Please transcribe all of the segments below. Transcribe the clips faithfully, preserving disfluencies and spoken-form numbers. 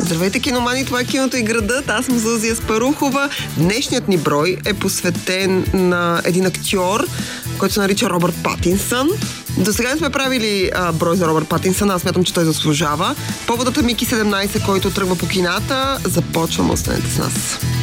Здравейте, киномани, това е Киното и градът. Аз съм Зузия Спарухова. Днешният ни брой е посветен на един актьор, който се нарича Робърт Патинсън. До сега не сме правили а, брой за Робърт Патинсън, аз смятам, че той заслужава. Поводът е Мики седемнайсет, който тръгва по кината. Започвам, останете с нас.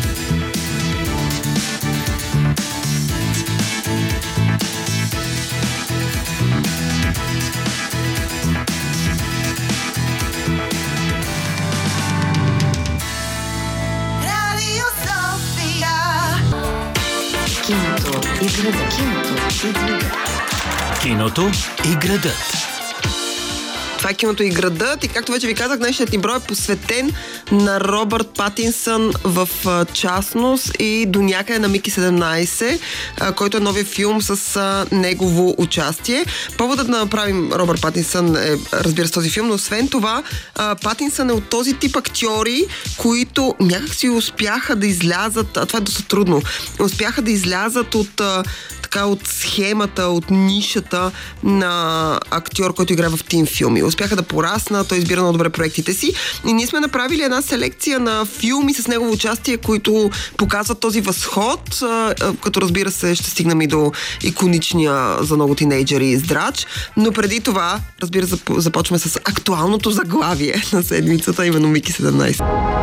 Киното и градът. Киното и градът. Киното и градът. Това е Киното и градът и както вече ви казах, днешният ни брой е посветен на Робърт Патинсън в частност и до някъде на Мики седемнайсет, който е новия филм с негово участие. Поводът да направим Робърт Патинсън е, разбира се, този филм, но освен това Патинсън е от този тип актьори, които някак си успяха да излязат, а това е доста трудно, успяха да излязат от така от схемата, от нишата на актьор, който играе в тим филми. Успяха да пораснат, той избира много добре проектите си и ние сме направили една селекция на филми с негово участие, които показват този възход, като разбира се ще стигнем и до иконичния за много тинейджери Здрач, но преди това, разбира се, започваме с актуалното заглавие на седмицата, именно Мики седемнайсет.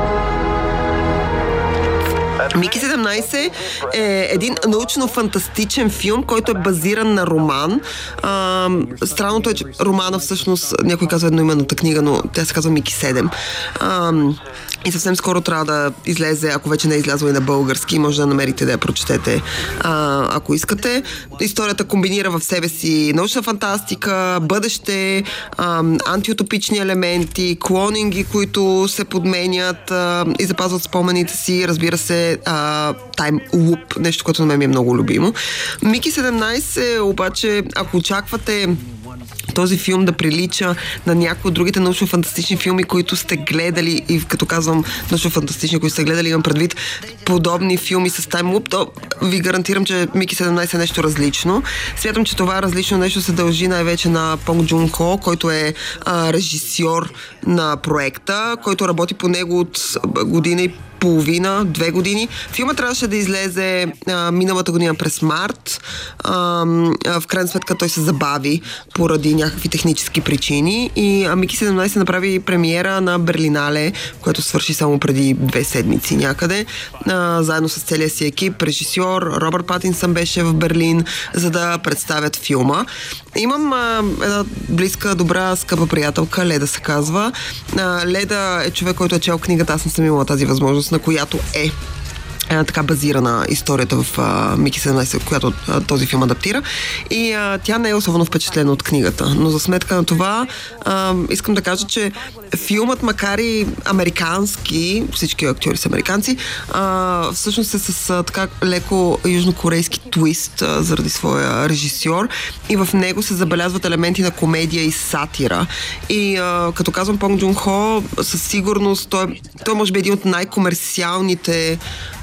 Мики седемнайсет е един научно-фантастичен филм, който е базиран на роман. А, странното е, че романа всъщност, някой казва едноименната книга, но тя се казва Мики седем. А, и съвсем скоро трябва да излезе, ако вече не е излязла и на български, може да намерите да я прочетете, а, ако искате. Историята комбинира в себе си научна фантастика, бъдеще, а, антиутопични елементи, клонинги, които се подменят а, и запазват спомените си, разбира се, тайм луп, нещо, което на мен ми е много любимо. Мики седемнайсет обаче, ако очаквате този филм да прилича на някои от другите научно-фантастични филми, които сте гледали, и като казвам научно-фантастични, които сте гледали, имам предвид подобни филми с таймлуп, то ви гарантирам, че Мики седемнайсет е нещо различно. Смятам, че това различно нещо се дължи най-вече на Понг Джун Хо, който е а, режисьор на проекта, който работи по него от година и половина, две години. Филмът трябваше да излезе а, миналата година през март. А, а, в крайна сметка той се забави поради някакви технически причини и а, Мики седемнайсет направи премиера на Берлинале, което свърши само преди две седмици някъде. А, заедно с целия си екип, режисьор, Робърт Патинсън беше в Берлин, за да представят филма. Имам а, една близка, добра, скъпа приятелка, Леда се казва. А, Леда е човек, който е чел книгата, аз не съм имала тази възможност, на която е е, така базирана историята в а, Мики седемнайсет, която а, този филм адаптира. И а, тя не е особено впечатлена от книгата. Но за сметка на това а, искам да кажа, че филмът, макар и американски, всички актьори са американци, а, всъщност е с а, така леко южнокорейски твист а, заради своя режисьор и в него се забелязват елементи на комедия и сатира. И а, като казвам Понг Джун Хо, със сигурност той, той може би е един от най-комерциалните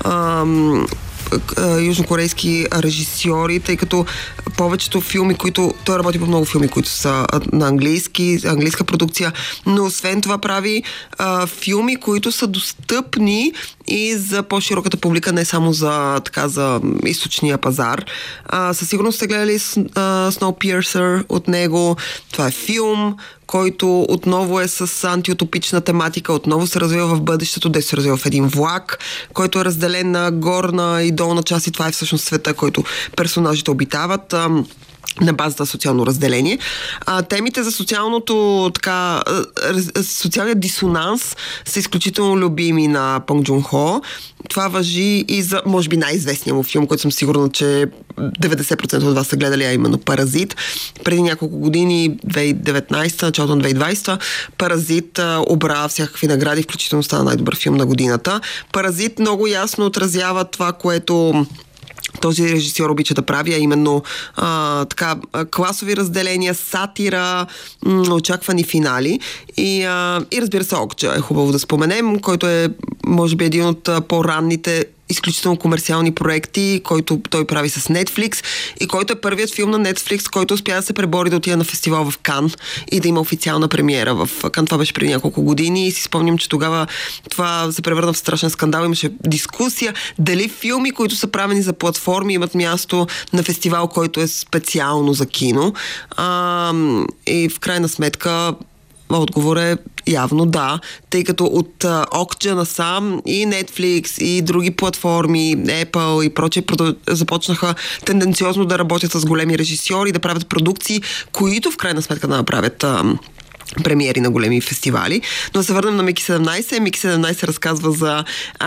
Ам, южнокорейски режисьори, тъй като повечето филми, които... Той работи по много филми, които са на английски, английска продукция, но освен това прави а, филми, които са достъпни и за по-широката публика, не само за, така, за източния пазар. А, със сигурност сте гледали Snowpiercer от него. Това е филм, който отново е с антиутопична тематика, отново се развива в бъдещето, де се развива в един влак, който е разделен на горна и долна част и това е всъщност света, който персонажите обитават на базата социално разделение. А, темите за социалното така, социалният дисонанс са изключително любими на Понг Джун Хо. Това важи и за, може би, най-известния му филм, който съм сигурна, че деветдесет процента от вас са гледали, а именно Паразит. Преди няколко години, две хиляди и деветнайсета, началото на две хиляди и двайсета, Паразит а, обра всякакви награди, включително стана най-добър филм на годината. Паразит много ясно отразява това, което този режисьор обича да прави, а именно а, така, класови разделения, сатира, м- очаквани финали и, а, и разбира се Окджа е хубаво да споменем, който е може би един от а, по-ранните изключително комерциални проекти, който той прави с Netflix и който е първият филм на Netflix, който успя да се пребори да отида на фестивал в Кан и да има официална премиера в Кан. Това беше преди няколко години и си спомням, че тогава това се превърна в страшен скандал. Имаше дискусия дали филми, които са правени за платформи, имат място на фестивал, който е специално за кино. А, и в крайна сметка отговор е явно да, тъй като от Окджа насам и Netflix и други платформи, Apple и прочее започнаха тенденциозно да работят с големи режисьори, да правят продукции, които в крайна сметка да направят а, премиери на големи фестивали. Но да се върнем на Мики седемнайсет. Мики седемнайсет разказва за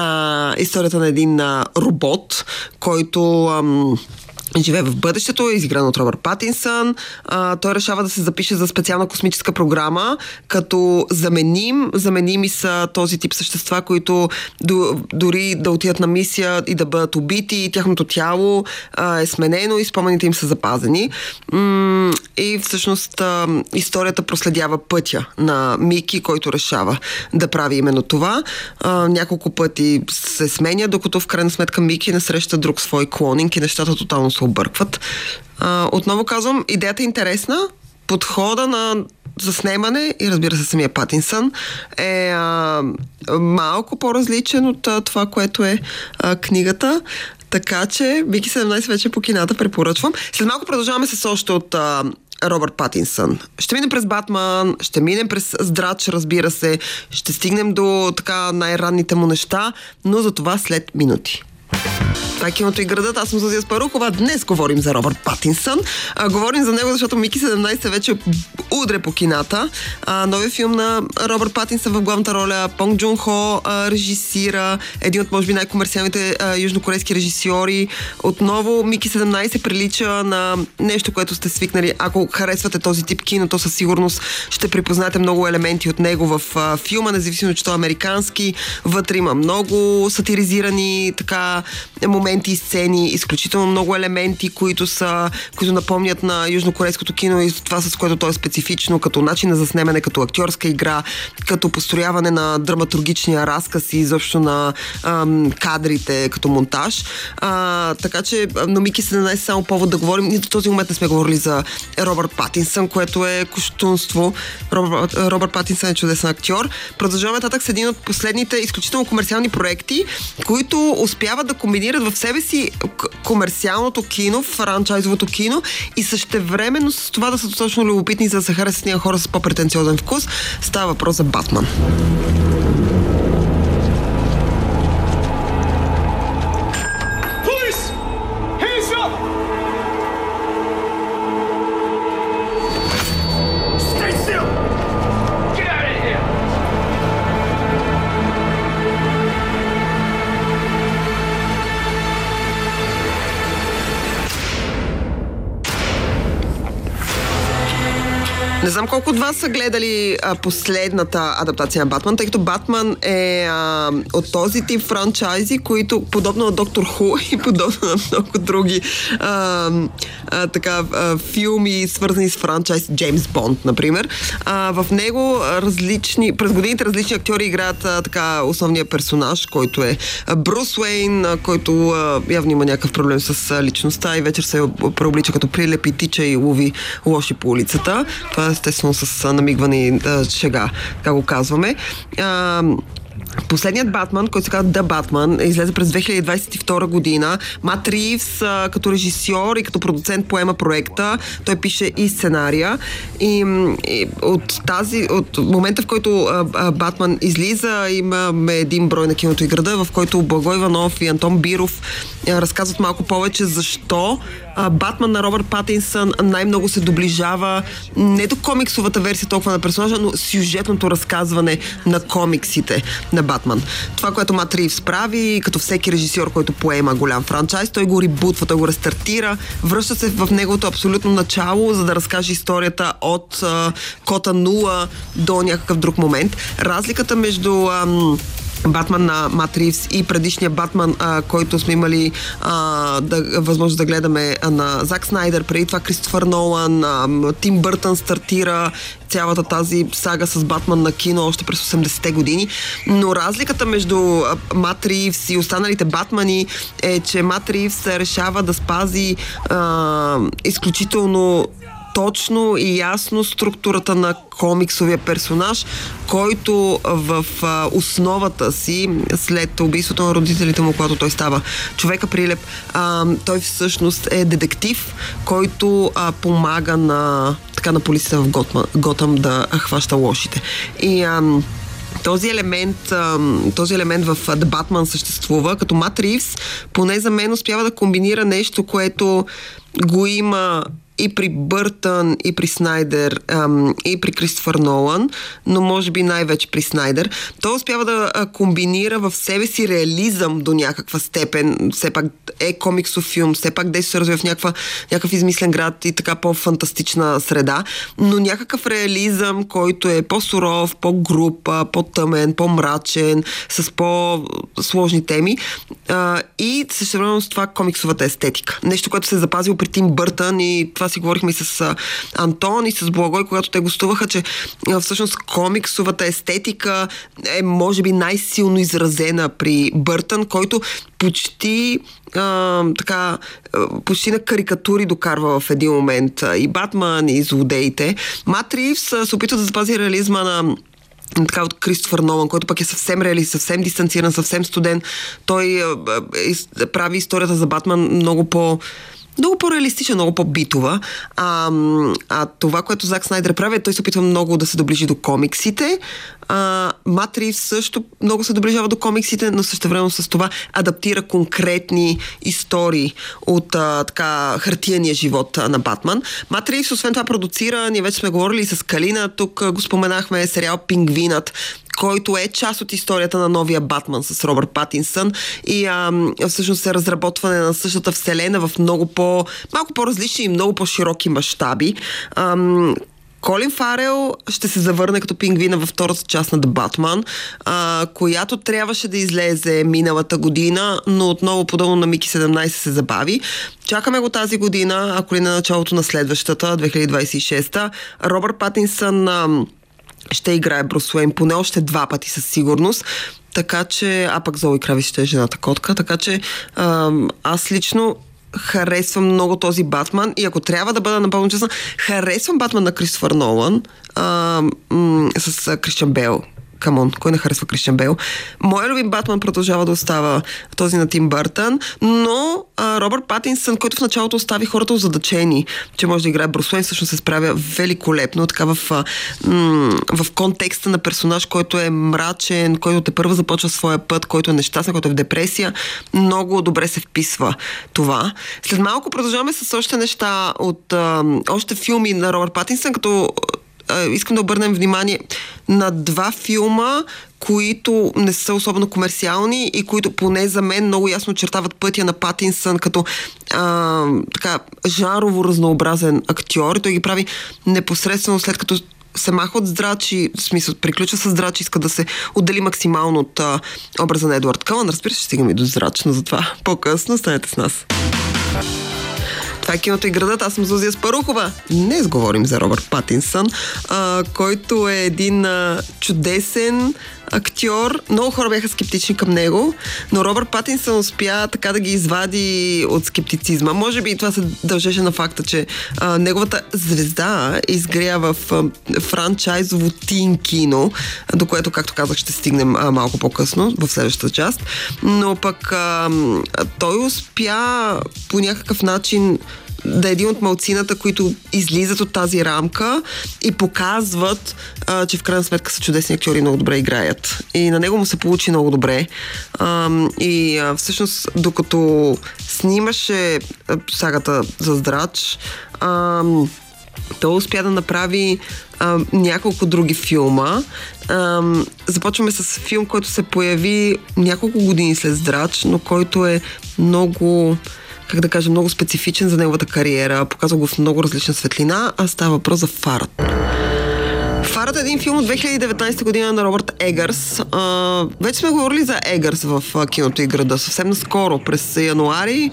а, историята на един а, робот, който ам, живее в бъдещето, е изигран от Робърт Патинсън. А, той решава да се запише за специална космическа програма, като заменим, заменими са този тип същества, които до, дори да отидат на мисия и да бъдат убити, тяхното тяло а, е сменено и спомените им са запазени. М- и всъщност а, историята проследява пътя на Мики, който решава да прави именно това. А, няколко пъти се сменя, докато в крайна сметка Мики не среща друг свой клонинг и нещата тотално се объркват. А, отново казвам, идеята е интересна, подхода на заснемане и разбира се самия Патинсън е а, малко по-различен от а, това, което е а, книгата. Така че Мики седемнайсет вече по кината препоръчвам. След малко продължаваме с още от а, Робърт Патинсън. Ще минем през Батман, ще минем през Здрач, разбира се, ще стигнем до така най-ранните му неща, но за това след минути. Това е Киното и градът. Аз съм Зузия Спарухова. Днес говорим за Робърт Патинсън. А, говорим за него, защото Мики седемнайсет вече удре по кината. А, новия филм на Робърт Патинсън в главната роля. Понг Джун Хо а, режисира. Един от, може би, най-комерциалните а, южнокорейски режисьори. Отново Мики седемнайсет прилича на нещо, което сте свикнали. Ако харесвате този тип кино, то със сигурност ще припознаете много елементи от него в а, филма, независимо, че той е американски. Вътре има много сатиризирани така моменти и сцени, изключително много елементи, които са, които напомнят на южнокорейското кино и това, с което то е специфично, като начин на заснемане, като актьорска игра, като построяване на драматургичния разказ и изобщо на ам, кадрите, като монтаж. А, така че, но Мики седемнайсет само повод да говорим. Ние до този момент не сме говорили за Робърт Патинсън, което е кощунство. Робърт, Робърт Патинсън е чудесен актьор. Продължаваме нататък с един от последните изключително комерциални проекти, които успяват да комбинират в себе си комерциалното кино, франчайзовото кино и същевременно с това да са достатъчно любопитни, за да се харесат ние хора с по-претенциозен вкус. Става въпрос за Батман. Не знам колко от вас са гледали а, последната адаптация на Батман, тъй като Батман е а, от този тип франчайзи, които подобно на Доктор Ху и подобно на много други а, а, така, а, филми, свързани с франчайз, Джеймс Бонд, например. А, в него различни, през годините различни актьори играят а, така основния персонаж, който е Брус Уейн, а, който а, явно има някакъв проблем с а, личността и вечер се преоблича като прилепи, тича и лови лоши по улицата. Това е естествено с намигване шега, така го казваме. А, Последният Батман, който се казва The Batman, излезе през две хиляди двадесет и втора година. Мат Ривз а, като режисьор и като продуцент поема проекта. Той пише и сценария. И, и от тази, от момента, в който а, а, Батман излиза, имаме един брой на Киното и града, в който Благой Иванов и Антон Биров а, разказват малко повече защо а, Батман на Робърт Патинсън най-много се доближава не до комиксовата версия толкова на персонажа, но сюжетното разказване на комиксите на Батман. Това, което Мат Ривз прави, като всеки режисьор, който поема голям франчайз, той го ребутва, той го рестартира, връща се в неговото абсолютно начало, за да разкаже историята от а, кота нула до някакъв друг момент. Разликата между ам, Батман на Мат Ривз и предишния Батман, а, който сме имали а, да, възможност да гледаме а, на Зак Снайдер, преди това Кристофър Нолан, а, Тим Бъртън стартира цялата тази сага с Батман на кино още през осемдесетте години. Но разликата между Мат Ривз и останалите Батмани е, че Мат Ривз решава да спази а, изключително точно и ясно структурата на комиксовия персонаж, който в а, основата си, след убийството на родителите му, когато той става човека прилеп, а, той всъщност е детектив, който а, помага на, така, на полицията в Готма, Готъм да хваща лошите. И а, Този елемент, този елемент в The Batman съществува, като Мат Ривз, поне за мен успява да комбинира нещо, което го има и при Бъртън, и при Снайдер, ам, и при Кристофър Нолан, но може би най-вече при Снайдер. Той успява да а, комбинира в себе си реализъм до някаква степен. Все пак е комиксов филм, все пак действа се развива в някаква, някакъв измислен град и така по-фантастична среда, но някакъв реализъм, който е по-суров, по-груб, по-тъмен, по-мрачен, с по-сложни теми а, и същевременно с това комиксовата естетика. Нещо, което се е запазило при Тим Бъртън и това си говорихме и с а, Антон и с Благой, когато те гостуваха, че а, всъщност комиксовата естетика е може би най-силно изразена при Бъртън, който почти а, така, почти на карикатури докарва в един момент а, и Батман, и злодеите. Мат Ривз се опитва да запази реализма на така от Кристофър Нолан, който пък е съвсем реалист, съвсем дистанциран, съвсем студен. Той а, а, прави историята за Батман много по много по-реалистична, много по-битова. А, а това, което Зак Снайдер прави, той се опитва много да се доближи до комиксите. А, Мат Ривз също много се доближава до комиксите, но същевременно с това адаптира конкретни истории от а, така хартияния живот а, на Батман. Мат Ривз, освен това, продуцира, ние вече сме говорили и с Калина, тук а, го споменахме, сериал Пингвинът, който е част от историята на новия Батман с Робърт Патинсън и а, всъщност е разработване на същата вселена в много по, малко по-различни и много по-широки мащаби. А, Колин Фарел ще се завърне като Пингвина във втората част на The Batman, а, която трябваше да излезе миналата година, но отново подобно на Мики седемнайсет се забави. Чакаме го тази година, ако ли на началото на следващата, две хиляди двайсет и шеста. Робърт Патинсън а, ще играе Брус Уейн поне още два пъти със сигурност. Така че, а пък Зои Кравис ще е жената котка, така че а, аз лично харесвам много този Батман и ако трябва да бъда напълно честна, харесвам Батман на Кристофър Нолан а, м- с Кристиан Бейл. Камон, кой не харесва Кристиан Бейл? Моя любим Батман продължава да остава този на Тим Бъртън, но а, Робърт Патинсън, който в началото остави хората озадачени, че може да играе Брус Уейн, всъщност се справя великолепно, така в, а, м- в контекста на персонаж, който е мрачен, който тепърва започва своя път, който е нещастен, който е в депресия. Много добре се вписва това. След малко продължаваме с още неща от а, още филми на Робърт Патинсън, като искам да обърнем внимание на два филма, които не са особено комерциални и които поне за мен много ясно очертават пътя на Патинсън като а, така жанрово разнообразен актьор. Той ги прави непосредствено след като се маха от здрачи, в смисъл приключва с здрачи, иска да се отдели максимално от а, образа на Едуард Кълън. Разбира се, ще стигаме и до зрач, но затова по-късно станете с нас. Това е Киното и градът. Аз съм Зузия Спарухова. Днес говорим за Робърт Патинсън, а, който е един а, чудесен актьор. Много хора бяха скептични към него, но Робърт Патинсън успя така да ги извади от скептицизма. Може би това се дължеше на факта, че а, неговата звезда изгря в а, франчайзово тин кино, до което, както казах, ще стигнем а, малко по-късно в следващата част. Но пък а, той успя по някакъв начин да е един от малцината, които излизат от тази рамка и показват, а, че в крайна сметка са чудесни актьори и много добре играят. И на него му се получи много добре. А, и а, всъщност, докато снимаше а, сагата за Здрач, а, той успя да направи а, няколко други филма. А, започваме с филм, който се появи няколко години след Здрач, но който е много, как да кажа, много специфичен за неговата кариера. Показва го в много различна светлина, а става въпрос за Фарът. Фарът е един филм от две хиляди и деветнадесета година на Робърт Егърс. А, вече сме говорили за Егърс в а, киното и града. Съвсем наскоро, през януари,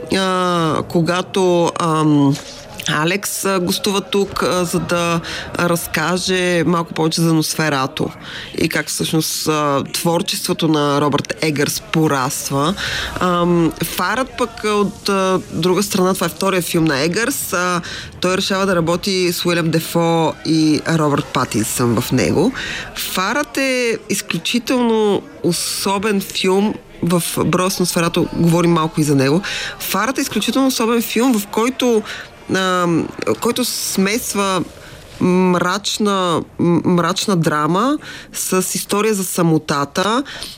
а, когато... Ам, Алекс а, гостува тук, а, за да разкаже малко повече за Носферато и как всъщност а, творчеството на Робърт Егърс пораства. Ам, Фарът пък от а, друга страна, това е втория филм на Егърс. А, той решава да работи с Уилям Дефо и Робърт Патинсън в него. Фарът е изключително особен филм. В Броя с Носферато говорим малко и за него. Фарът е изключително особен филм, в който Uh, който смесва мрачна, мрачна драма с история за самотата,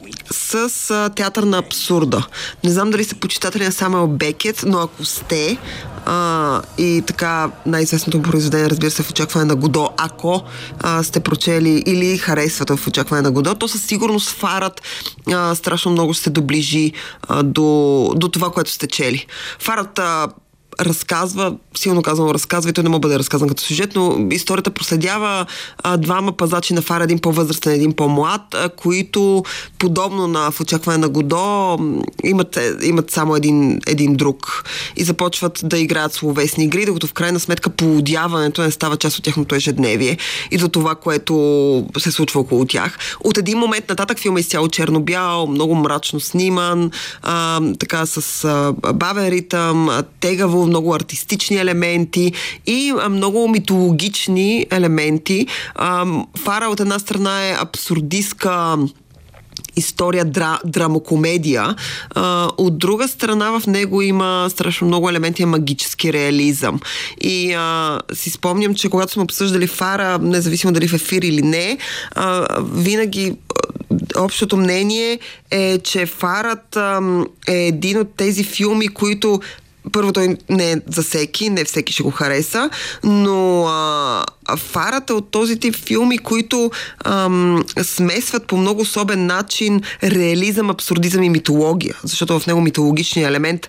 с uh, театър на абсурда. Не знам дали сте почитатели на Самуел Бекет, но ако сте, uh, и така най-известното произведение, разбира се, В очакване на Годо, ако uh, сте прочели или харесвате В очакване на Годо, то със сигурност Фарът uh, страшно много ще се доближи uh, до, до това, което сте чели. Фарът uh, разказва, силно казано разказва, и той не може да бъде разказан като сюжет, но историята проследява а, двама пазачи на фара, един по-възрастен, един по-млад, а, които подобно на В очакване на Годо имат, имат само един, един друг и започват да играят словесни игри, докато в крайна сметка полудяването не става част от тяхното ежедневие и до това, което се случва около тях. От един момент нататък филма е изцяло черно-бял, много мрачно сниман, а, така с а, бавен ритъм, тегаво, много артистични елементи и а, много митологични елементи. А, Фара от една страна е абсурдистка история, дра, драмокомедия. А, от друга страна в него има страшно много елементи на магически реализъм. И а, си спомням, че когато сме обсъждали Фара, независимо дали в ефир или не, а, винаги общото мнение е, че Фарът а, е един от тези филми, които първо, той не е за всеки, не всеки ще го хареса, но а, Фарът е от този тип филми, които ам, смесват по много особен начин реализъм, абсурдизъм и митология, защото в него митологичният елемент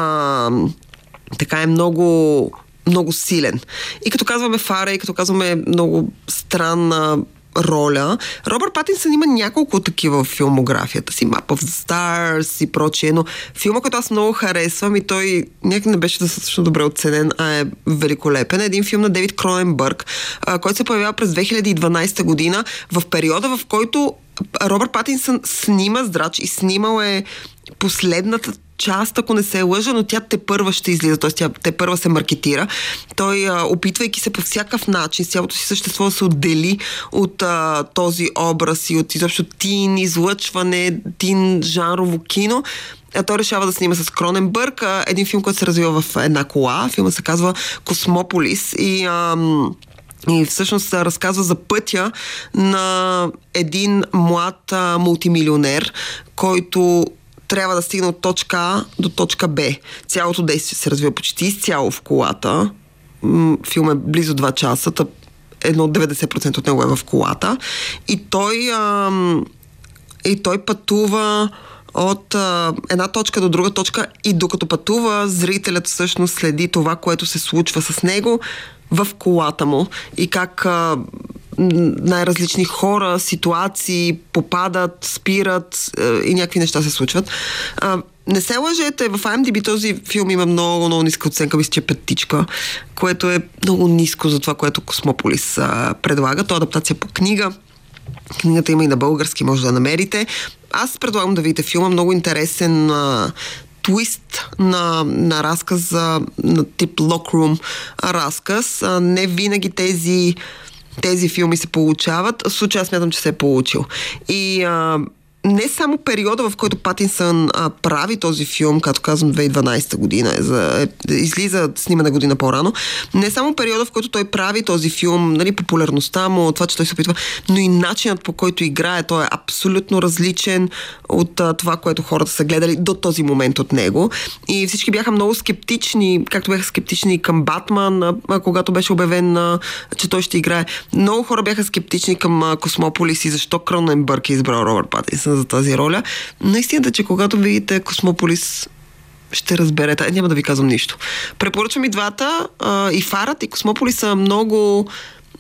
ам, така е много, много силен. И като казваме Фара, и като казваме много странна роля, Робърт Патинсън има няколко такива в филмографията си, Map of the Stars и прочие, но филма, който аз много харесвам и той някак не беше достатъчно добре оценен, а е великолепен, е един филм на Дейвид Кроненбърг, който се появява през две хиляди и дванадесета година, в периода, в който Робърт Патинсън снима Здрач и снимал е последната част, ако не се лъжа, но тя те първа ще излиза, т.е. тя те първа се маркетира. Той, а, опитвайки се по всякакъв начин, с цялото си същество да се отдели от а, този образ и от изобщо тин излъчване, тин жанрово кино, а той решава да снима с Кроненбърг а, един филм, който се развива в една кола. Филма се казва Космополис и ам, И всъщност разказва за пътя на един млад а, мултимилионер, който трябва да стигне от точка А до точка Б. Цялото действие се развива почти изцяло в колата. Филм е близо два часа, едно от деветдесет процента от него е в колата. И той, а, и той пътува от а, една точка до друга точка и докато пътува, зрителят всъщност следи това, което се случва с него в колата му и как а, най-различни хора, ситуации попадат, спират а, и някакви неща се случват. А, не се лъжете, в Ай Ем Ди Би този филм има много, много ниска оценка, мисля, че е петичка, което е много ниско за това, което Космополис а, предлага. То е адаптация по книга. Книгата има и на български, може да намерите. Аз предлагам да видите филма, много интересен а, твист на, на разказ за на тип Lockroom разказ. А, не винаги тези, тези филми се получават. В случая аз смятам, че се е получил. И а, не само периода, в който Патинсън а, прави този филм, като казвам две хиляди и дванадесета година, е за, е, излиза снимана година по-рано, не само периода, в който той прави този филм, нали, популярността му, това, че той се опитва, но и начинът, по който играе, той е абсолютно различен от а, това, което хората са гледали до този момент от него. И всички бяха много скептични, както бяха скептични към Батман, а, а, когато беше обявен, а, че той ще играе. Много хора бяха скептични към а, Космополис и защо Кроненбърг е избрал Робърт Патинсън за тази роля. Наистина, че когато видите Космополис, ще разберете. Няма да ви казвам нищо. Препоръчвам и двата. А, и Фарът, и Космополис са много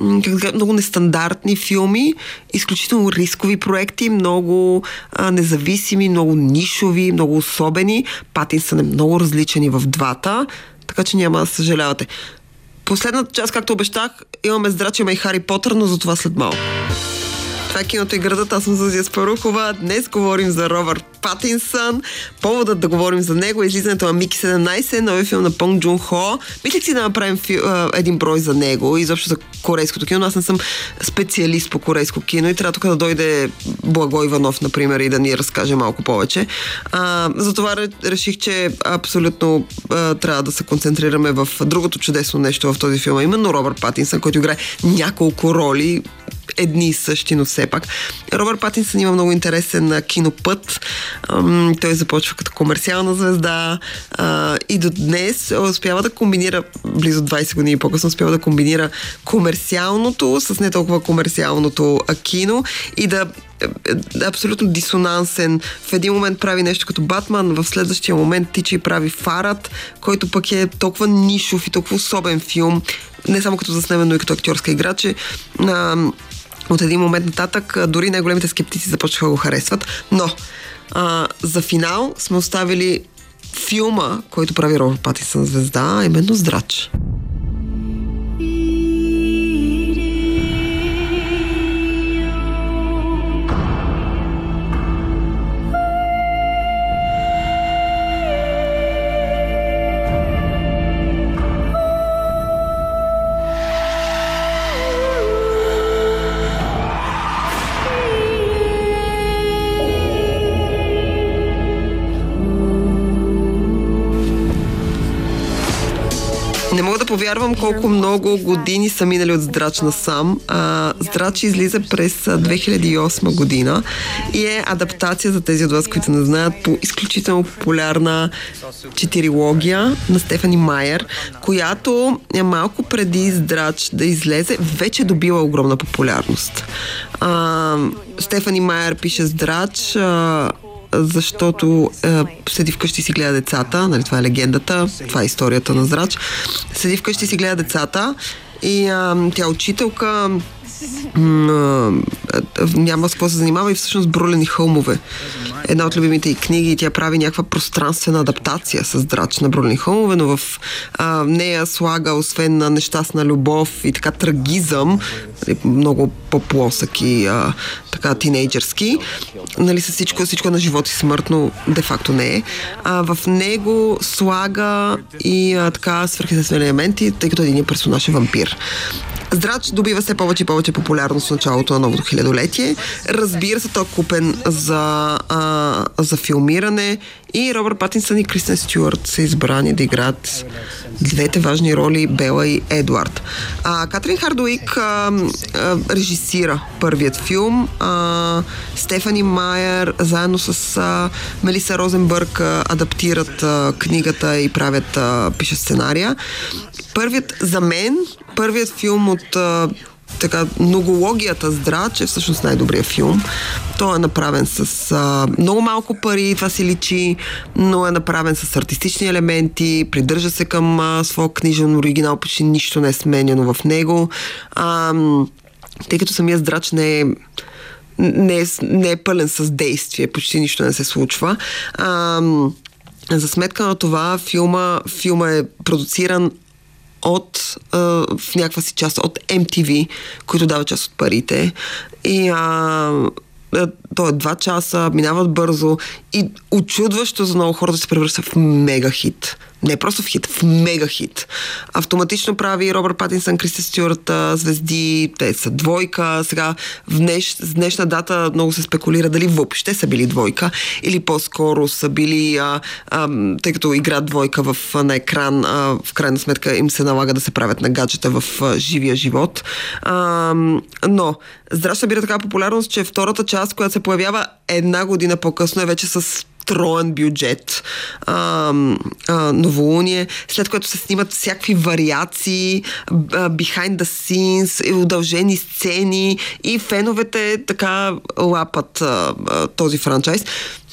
как, много нестандартни филми, изключително рискови проекти, много а, независими, много нишови, много особени. Патинсън е много различен и в двата, така че няма да съжалявате. Последната част, както обещах, имаме Здрач, има и Хари Потър, но за това след малко. Това е Киното и градът, аз съм Зузия Спарухова. Днес говорим за Робърт Патинсън. Поводът да говорим за него е излизането на Мики седемнайсет, новия филм на Понг Джун Хо. Мислех си да направим фи, а, един брой за него, изобщо за корейското кино. Аз не съм специалист по корейско кино и трябва тук да дойде Благой Иванов, например, и да ни разкаже малко повече. А, затова реших, че абсолютно а, трябва да се концентрираме в другото чудесно нещо в този филм, именно Робърт Патинсън, който играе няколко роли, едни и същи, но все пак. Робърт Патинсън има много интересен кинопът. Ам, той започва като комерциална звезда а, и до днес успява да комбинира, близо двайсет години по-късно, успява да комбинира комерциалното с не толкова комерциалното кино и да е абсолютно дисонансен. В един момент прави нещо като Батман, в следващия момент тича и прави Фарат, който пък е толкова нишов и толкова особен филм, не само като заснемен, но и като актьорска игра, че а, от един момент нататък дори най-големите скептици започнаха да го харесват. Но а, за финал сме оставили филма, който прави Робърт Патинсън звезда, именно Здрач. Не мога да повярвам колко много години са минали от Здрач насам. А, Здрач излиза през две хиляди и осма година и е адаптация за тези от вас, които не знаят, по изключително популярна четирилогия на Стефани Майер, която е малко преди Здрач да излезе, вече добила огромна популярност. А, Стефани Майер пише Здрач, а, защото е, седи вкъщи и си гледа децата, нали, това е легендата, това е историята на Здрач. Седи вкъщи и си гледа децата и е, тя учителка, м- е, няма с какво се занимава и всъщност Брулени хълмове. Една от любимите й книги и тя прави някаква пространствена адаптация с Здрач на Брулени хълмове, но в а, нея слага, освен на нещастна любов и така трагизъм, много по-плосък и а, така тинейджърски, нали, с всичко, всичко на живот и смърт, но де-факто не е. А, в него слага и а, така свръхестествени елементи, тъй като един персонаж е вампир. Здрач добива все повече и повече популярност в началото на новото хилядолетие. Разбира се, той е купен за, а, за филмиране и Робърт Патинсън и Кристен Стюарт са избрани да играят двете важни роли Бела и Едуард. А, Катрин Хардуик а, а, режисира първият филм. А, Стефани Майер заедно с а, Мелиса Розенбърг а, адаптират а, книгата и правят, а, пишат сценария. Първият, за мен, първият филм от а, така, многологията Здрач е всъщност най-добрият филм. Той е направен с а, много малко пари, това си личи, но е направен с артистични елементи, придържа се към а, своя книжен оригинал, почти нищо не е сменено в него. А, тъй като самия Здрач не е не е, не е пълен с действие, почти нищо не се случва. А, за сметка на това филма, филма е продуциран от, а, в някаква си част от Ем Ти Ви, които дават част от парите. И а, то е два часа, минават бързо и очудващо за много хора да се превръща в мега хит. Не просто в хит, в мега хит. Автоматично прави Робърт Патинсън, Кристен Стюарт звезди, те са двойка. Сега в днеш, с днешна дата много се спекулира дали въобще са били двойка или по-скоро са били, а, а, тъй като играят двойка в, на екран, а, в крайна сметка им се налага да се правят на гаджета в а, живия живот. А, но Здрач набира така популярност, че втората част, която се появява една година по-късно, е вече с троен бюджет, а, а, новолуние, след което се снимат всякакви вариации, behind the scenes, удължени сцени и феновете така лапат а, а, този франчайз.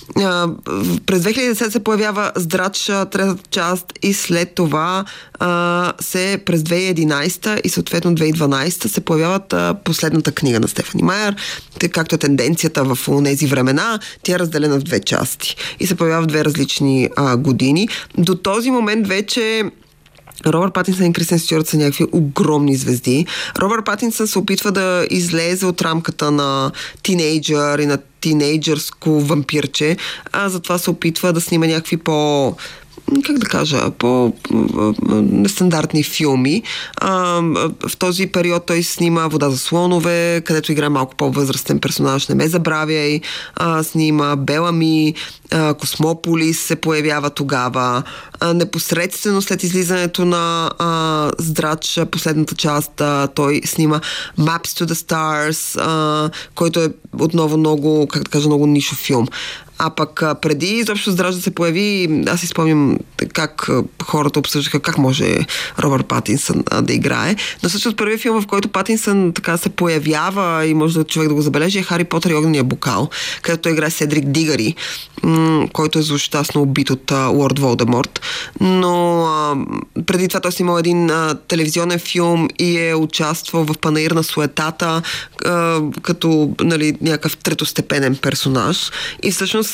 А, през две хиляди и десета се появява Здрач, третата част, и след това а, се през две хиляди и единадесета и съответно две хиляди и дванадесета се появяват а, последната книга на Стефани Майер, тъй както е тенденцията в тези времена, тя е разделена в две части и се появява в две различни а, години. До този момент вече Робърт Патинсън и Кристен Стюарт са някакви огромни звезди. Робърт Патинсън се опитва да излезе от рамката на тинейджър и на тинейджърско вампирче, а затова се опитва да снима някакви по... как да кажа, по-нестандартни филми. А, в този период той снима Вода за слонове, където играе малко по-възрастен персонаж, Не ме забравяй. А, снима Белами, а, Космополис се появява тогава. А, непосредствено след излизането на а, Здрач, последната част, а, той снима Maps to the Stars, а, който е отново много, как да кажа, много нишов филм. А пък преди изобщо Здрач да се появи, аз си спомням как хората обсъждаха как може Робърт Патинсън а, да играе. Но също първият филм, в който Патинсън така се появява и може да човек да го забележи, е Хари Потър и огнения бокал, където той играе Седрик Дигари, м- който е злощастно убит от а, Лорд Волдеморт. Но а, преди това той снимал един а, телевизионен филм и е участвал в Панаир на суетата а, като, нали, някакъв третостепенен персонаж. И всъщност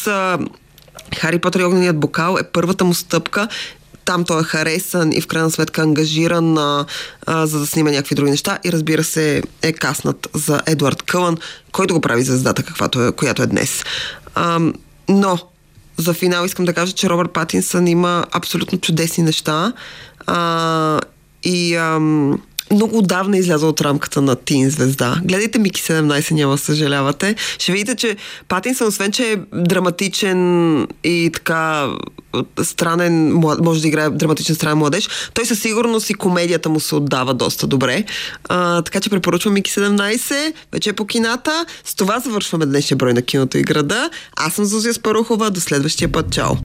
Хари Потър и огненият бокал е първата му стъпка. Там той е харесан и в крайна сметка ангажиран, а, а, за да снима някакви други неща и разбира се е каснат за Едуард Кълън, който го прави звездата, каквато е, която е днес. А, но за финал искам да кажа, че Робърт Патинсън има абсолютно чудесни неща а, и ам, много отдавна изляза от рамката на тин звезда. Гледайте Мики седемнадесет, няма съжалявате. Ще видите, че Патинсън, освен че е драматичен и така странен, може да играе драматичен странен младеж, той със сигурност и комедията му се отдава доста добре. А, така че препоръчвам Мики седемнадесет, вече е по кината. С това завършваме днешния брой на Киното и града. Аз съм Зузия Спарухова. До следващия път. Чао!